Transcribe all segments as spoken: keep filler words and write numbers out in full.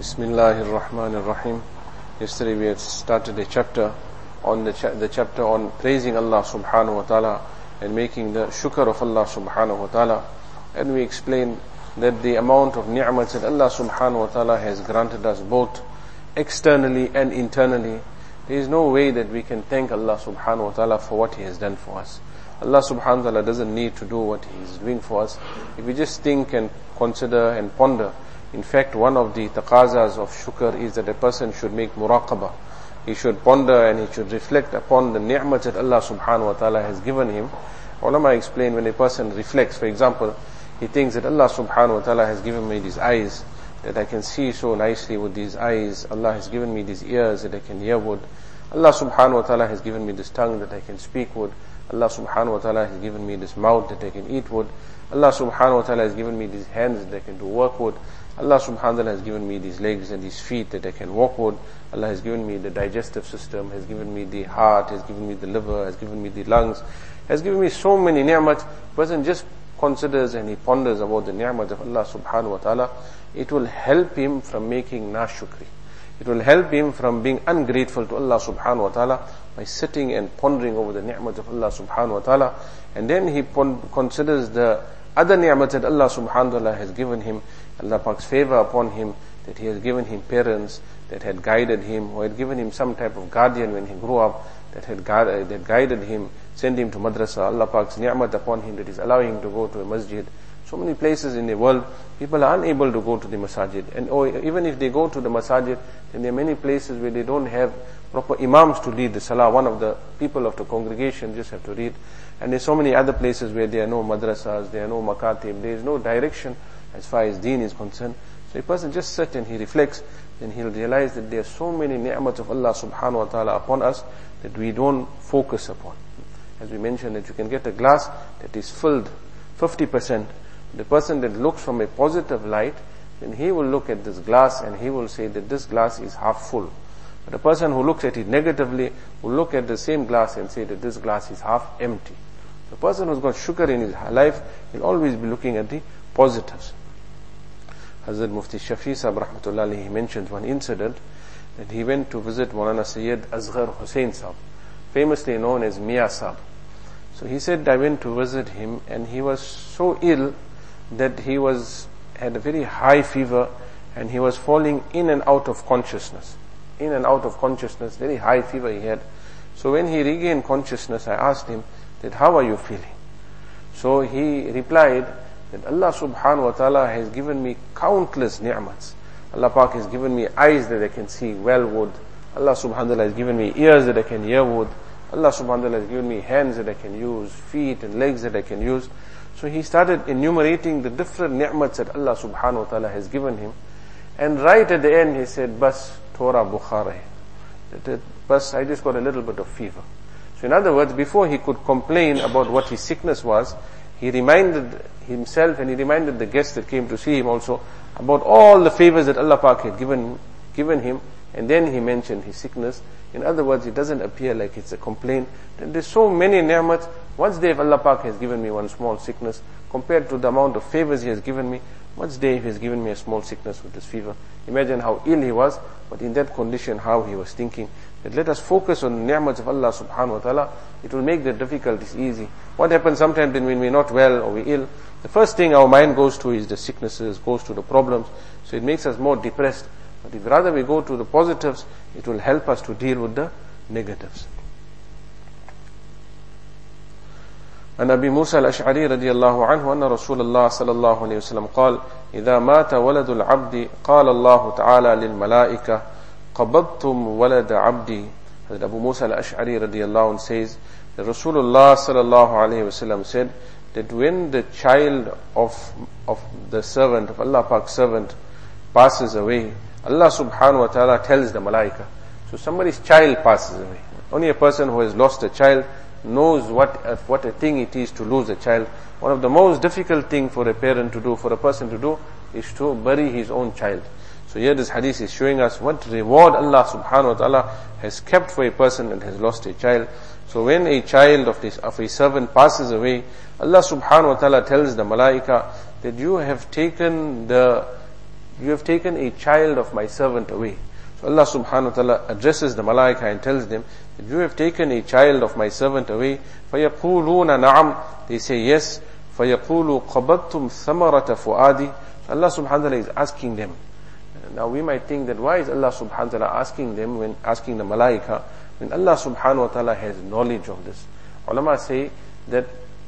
Bismillahir Rahmanir Rahim. Yesterday we had started a chapter on the, cha- the chapter on praising Allah subhanahu wa ta'ala and making the shukr of Allah subhanahu wa ta'ala. And we explained that the amount of ni'mats that Allah subhanahu wa ta'ala has granted us both externally and internally, there is no way that we can thank Allah subhanahu wa ta'ala for what He has done for us. Allah subhanahu wa ta'ala doesn't need to do what He is doing for us. If we just think and consider and ponder, in fact, one of the taqazas of shukr is that a person should make muraqabah. He should ponder and he should reflect upon the ni'mat that Allah subhanahu wa ta'ala has given him. Ulama explain, when a person reflects, for example, he thinks that Allah subhanahu wa ta'ala has given me these eyes, that I can see so nicely with these eyes. Allah has given me these ears that I can hear with. Allah subhanahu wa ta'ala has given me this tongue that I can speak with. Allah subhanahu wa ta'ala has given me this mouth that I can eat with. Allah subhanahu wa ta'ala has given me these hands that I can do work with. Allah subhanahu wa ta'ala has given me these legs and these feet that I can walk with. Allah has given me the digestive system, has given me the heart, has given me the liver, has given me the lungs, has given me so many ni'mat. Person just considers and he ponders about the ni'mat of Allah subhanahu wa ta'ala. It will help him from making nashukri. It will help him from being ungrateful to Allah subhanahu wa ta'ala by sitting and pondering over the ni'mat of Allah subhanahu wa ta'ala. And then he pon- considers the other ni'mat that Allah subhanahu wa ta'ala has given him, Allah Pak's favor upon him, that He has given him parents that had guided him, or had given him some type of guardian when he grew up, that had guide, that guided him, sent him to madrasa. Allah Pak's ni'mat upon him that is allowing him to go to a masjid. So many places in the world, people are unable to go to the masajid. And or even if they go to the masajid, then there are many places where they don't have proper imams to lead the salah. One of the people of the congregation just have to read. And there's so many other places where there are no madrasas, there are no makatib, there is no direction as far as deen is concerned. So a person just sits and he reflects, then he'll realize that there are so many ni'mats of Allah subhanahu wa ta'ala upon us that we don't focus upon. As we mentioned, that you can get a glass that is filled fifty percent. The person that looks from a positive light, then he will look at this glass and he will say that this glass is half full. But the person who looks at it negatively will look at the same glass and say that this glass is half empty. The person who's got shukr in his life will always be looking at the positives. Hazrat Mufti Shafi Sahib rahmatullah alayhi, he mentioned one incident that he went to visit Maulana Sayyid Asghar Hussain Sahib, famously known as Mia Sahib. So he said, I went to visit him and he was so ill that he was had a very high fever and he was falling in and out of consciousness. In and out of consciousness, very high fever he had. So when he regained consciousness, I asked him that, how are you feeling? So he replied that Allah subhanahu wa ta'ala has given me countless ni'mats. Allah Pak has given me eyes that I can see well with. Allah subhanahu wa ta'ala has given me ears that I can hear with. Allah subhanahu wa ta'ala has given me hands that I can use, feet and legs that I can use. So he started enumerating the different ni'mats that Allah subhanahu wa ta'ala has given him. And right at the end he said, Bas Tora Bukhara. Bas, I just got a little bit of fever. So in other words, before he could complain about what his sickness was, he reminded himself and he reminded the guests that came to see him also about all the favors that Allah Pak had given, given him, and then he mentioned his sickness. In other words, it doesn't appear like it's a complaint. There's so many ni'mats. What's there if Allah Pak has given me one small sickness compared to the amount of favors He has given me? What's there if He has given me a small sickness with this fever? Imagine how ill he was, but in that condition how he was thinking. That let us focus on the ni'mats of Allah subhanahu wa ta'ala. It will make the difficulties easy. What happens sometimes when we're not well or we're ill, the first thing our mind goes to is the sicknesses, goes to the problems. So it makes us more depressed. But if rather we go to the positives, it will help us to deal with the negatives. عن أبي موسى الأشعري رضي الله عنه أن رسول الله صلى الله عليه وسلم قال إذا مات ولد العبد قال الله تعالى للملائكة قبضتم ولد عبدي. Abu Musa al-Ash'ari radiyallahu anhu says that Rasulullah sallallahu alayhi wasallam said that when the child of of the servant of Allah Pak's servant passes away, Allah subhanahu wa ta'ala tells the malaika. So somebody's child passes away. Only a person who has lost a child knows what uh, what a thing it is to lose a child. One of the most difficult thing for a parent to do, for a person to do, is to bury his own child. So here this hadith is showing us what reward Allah subhanahu wa ta'ala has kept for a person that has lost a child. So when a child of this of a servant passes away, Allah subhanahu wa ta'ala tells the malaika that you have taken the you have taken a child of my servant away. So Allah subhanahu wa ta'ala addresses the malaika and tells them that you have taken a child of my servant away. فَيَقُولُونَ نَعَمْ, they say yes. فَيَقُولُ قَبَضْتُمْ ثَمَرَةَ فُؤَادِي. So Allah subhanahu wa ta'ala is asking them. Now we might think that why is Allah subhanahu wa ta'ala asking them, when asking the malaika, when Allah subhanahu wa ta'ala has knowledge of this. Ulama say that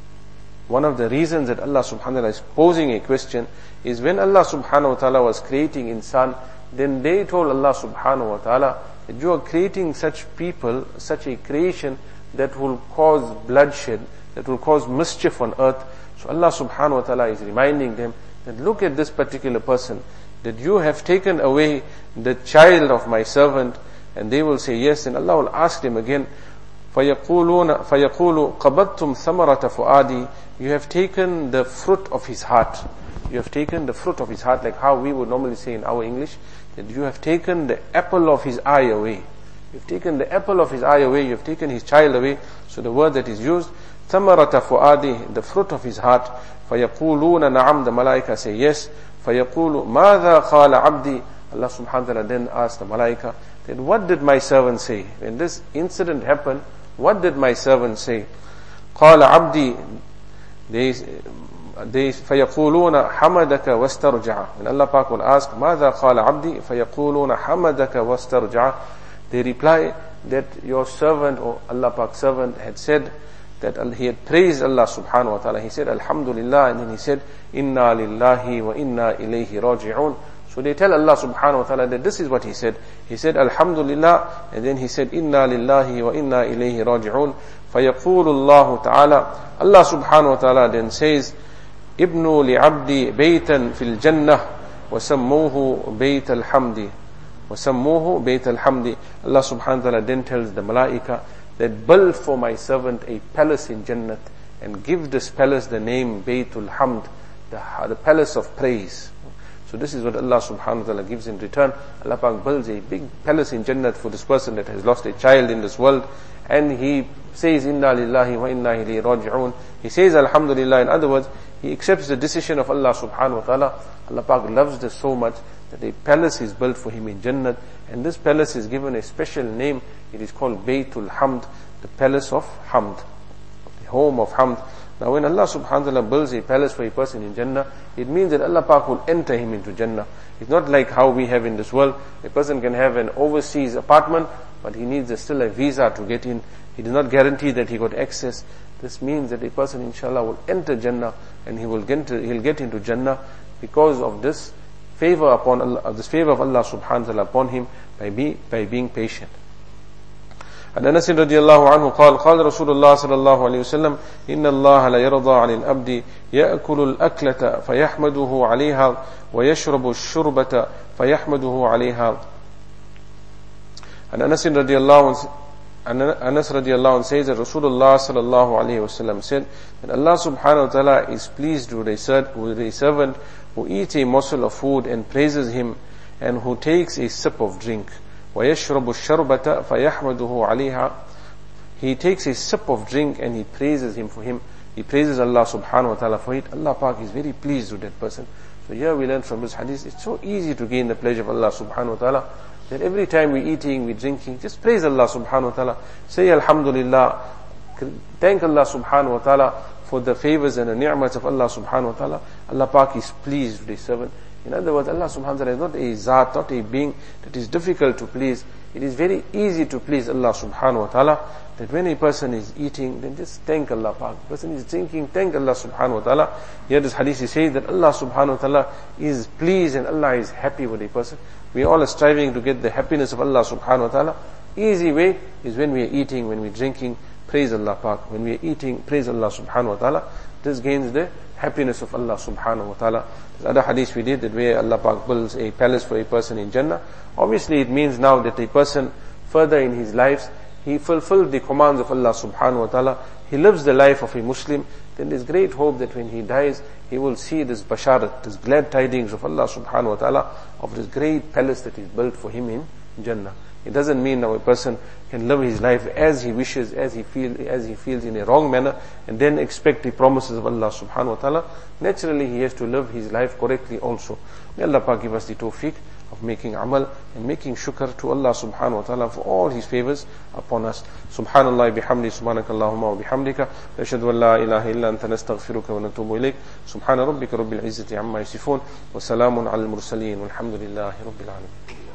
one of the reasons that Allah subhanahu wa ta'ala is posing a question is when Allah subhanahu wa ta'ala was creating insan, then they told Allah subhanahu wa ta'ala that you are creating such people, such a creation that will cause bloodshed, that will cause mischief on earth. So Allah subhanahu wa ta'ala is reminding them that look at this particular person, that you have taken away the child of my servant, and they will say yes, and Allah will ask them again, فَيَقُولُونَ فَيَقُولُ قَبَضْتُمْ ثَمَرَةَ فُؤَادِي, you have taken the fruit of his heart. You have taken the fruit of his heart, like how we would normally say in our English, that you have taken the apple of his eye away. You have taken the apple of his eye away, you have taken his child away. So the word that is used, ثَمَرَةَ فُؤَادِي, the fruit of his heart. فَيَقُولُونَ نَعَمْ, the malaika say yes. فَيَقُولُ مَاذَا قَالَ عَبْدِي, Allah subhanahu wa ta'ala then asked the malaika, then what did my servant say? When this incident happened, what did my servant say? قَالَ عَبْدِي, they, they فَيَقُولُونَ حَمَدَكَ وَاسْتَرْجَعَ. When Allah Pak will ask, مَاذَا قَالَ عَبْدِي, فَيَقُولُونَ حَمَدَكَ وَاسْتَرْجَعَ, they reply that your servant, or Allah Pak's servant, had said that he had praised Allah subhanahu wa ta'ala. He said, Alhamdulillah, and then he said, Inna lillahi wa inna ilayhi raji'un. So they tell Allah subhanahu wa ta'ala that this is what he said. He said, Alhamdulillah, and then he said, Inna lillahi wa inna ilayhi raji'un. فَيَقُولُ اللَّهُ ta'ala, Allah subhanahu wa ta'ala then says, Ibnu li'abdi baytan fil jannah, وَسَمُّوهُ بَيْتَ الْحَمْدِ وَسَمُّوهُ بَيْتَ الْحَمْدِ. Allah subhanahu wa ta'ala then tells the malaika that build for my servant a palace in Jannat, and give this palace the name Baytul Hamd, the, the palace of praise. So this is what Allah subhanahu wa ta'ala gives in return. Allah Pak builds a big palace in Jannat for this person that has lost a child in this world, and he says, Inna lillahi wa inna ilayhi raji'un. He says, Alhamdulillah. In other words, he accepts the decision of Allah subhanahu wa ta'ala. Allah Pak loves this so much that a palace is built for him in Jannat, and this palace is given a special name. It is called Baytul Hamd, the palace of Hamd, the home of Hamd. Now when Allah subhanahu wa ta'ala builds a palace for a person in Jannah, it means that Allah Pak will enter him into Jannah. It's not like how we have in this world. A person can have an overseas apartment, but he needs a, still a visa to get in. He does not guarantee that he got access. This means that a person inshallah will enter Jannah, and he will get to, he'll get into Jannah because of this favor upon Allah, this favor of Allah subhanahu wa ta'ala upon him by, be, by being patient. عن أنس رضي الله عنه قال قال رسول الله صلى الله عليه وسلم إن الله لا يرضى عن الأبد يأكل الأكلة فيحمده عليها ويشرب الشربة فيحمده عليها. عن أنس رضي الله عنه Anas radiallahu anhu says that Rasulullah sallallahu alayhi wa sallam said that Allah subhanahu wa ta'ala is pleased with a, with a servant who eats a morsel of food and praises him, and who takes a sip of drink. وَيَشْرَبُ الشَّرْبَةَ فَيَحْمَدُهُ عَلَيْهَا. He takes a sip of drink and he praises him for him. He praises Allah subhanahu wa ta'ala for it. Allah Pak is very pleased with that person. So here we learn from this hadith, it's so easy to gain the pleasure of Allah subhanahu wa ta'ala, that every time we're eating, we're drinking, just praise Allah subhanahu wa ta'ala. Say Alhamdulillah. Thank Allah subhanahu wa ta'ala for the favors and the ni'mats of Allah subhanahu wa ta'ala. Allah Pak is pleased with His servant. In other words, Allah subhanahu wa ta'ala is not a zat, not a being that is difficult to please. It is very easy to please Allah subhanahu wa ta'ala. That when a person is eating, then just thank Allah Pak. The person is drinking, thank Allah subhanahu wa ta'ala. Here this hadith is saying that Allah subhanahu wa ta'ala is pleased and Allah is happy with a person. We all are striving to get the happiness of Allah subhanahu wa ta'ala. Easy way is when we are eating, when we are drinking, praise Allah Pak. When we are eating, praise Allah subhanahu wa ta'ala. This gains the happiness of Allah subhanahu wa ta'ala. There's other hadith we did that where Allah Pak builds a palace for a person in Jannah. Obviously it means now that a person further in his lives, he fulfilled the commands of Allah subhanahu wa ta'ala. He lives the life of a Muslim. Then there's great hope that when he dies, he will see this basharat, this glad tidings of Allah subhanahu wa ta'ala, of this great palace that is built for him in Jannah. It doesn't mean that a person can live his life as he wishes, as he feel, as he feels in a wrong manner, and then expect the promises of Allah subhanahu wa ta'ala. Naturally, he has to live his life correctly also. May Allah Pak give us the tawfiq of making amal and making shukr to Allah subhanahu wa ta'ala for all His favors upon us. Subhanallah bihamdi, subhanakallahumma wa bihamdika, ashhadu an la ilaha illa anta nastaghfiruka wa natubu ilayk. Subhana rabbika rabbil izzati amma yasifun, wa salamun alal mursaleen, walhamdulillahi rabbil alamin.